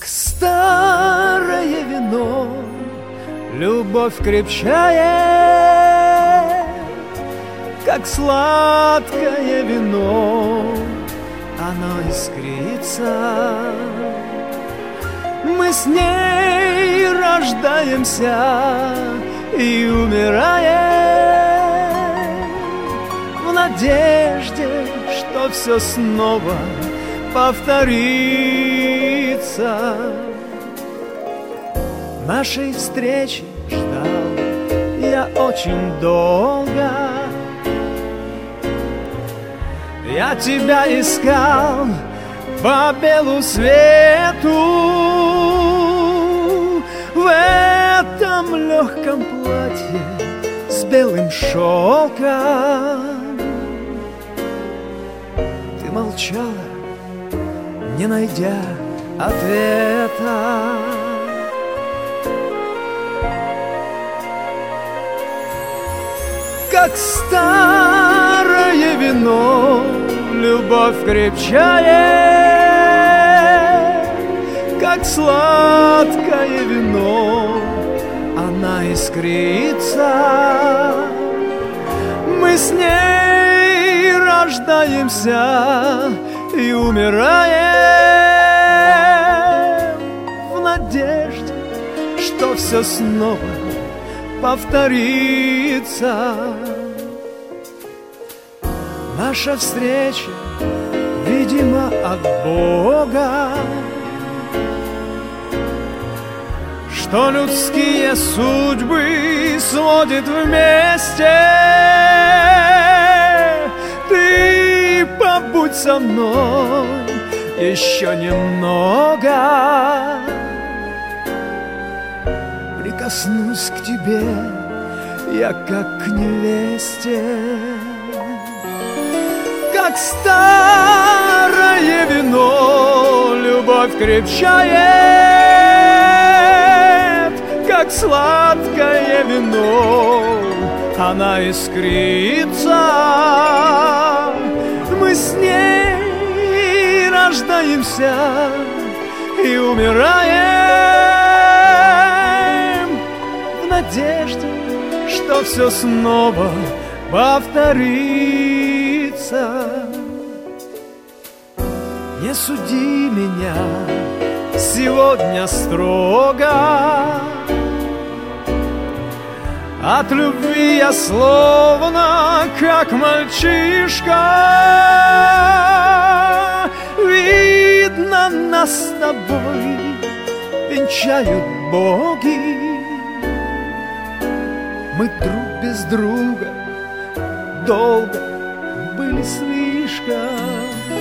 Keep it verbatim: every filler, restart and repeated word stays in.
старое вино, любовь крепчает, как сладкое вино, оно искрится. Мы с ней рождаемся и умираем в надежде, что все снова повторится. Нашей встречи ждал я очень долго. Я тебя искал по белу свету, в этом легком платье с белым шелком. Ты молчала, не найдя ответа. Как старое вино, любовь крепчает, как сладкое вино, она искрится. Мы с ней рождаемся и умираем в надежде, что все снова повторится. Наша встреча, видимо, от Бога, что людские судьбы сводит вместе. Ты побудь со мной еще немного, прикоснусь к тебе я как к невесте. Как старое вино, любовь крепчает, как сладкое вино, она искрится. Мы с ней рождаемся и умираем в надежде, что все снова повторится. Не суди меня сегодня строго, от любви я словно как мальчишка. Видно, нас с тобой венчают боги. Мы друг без друга долго были слишком.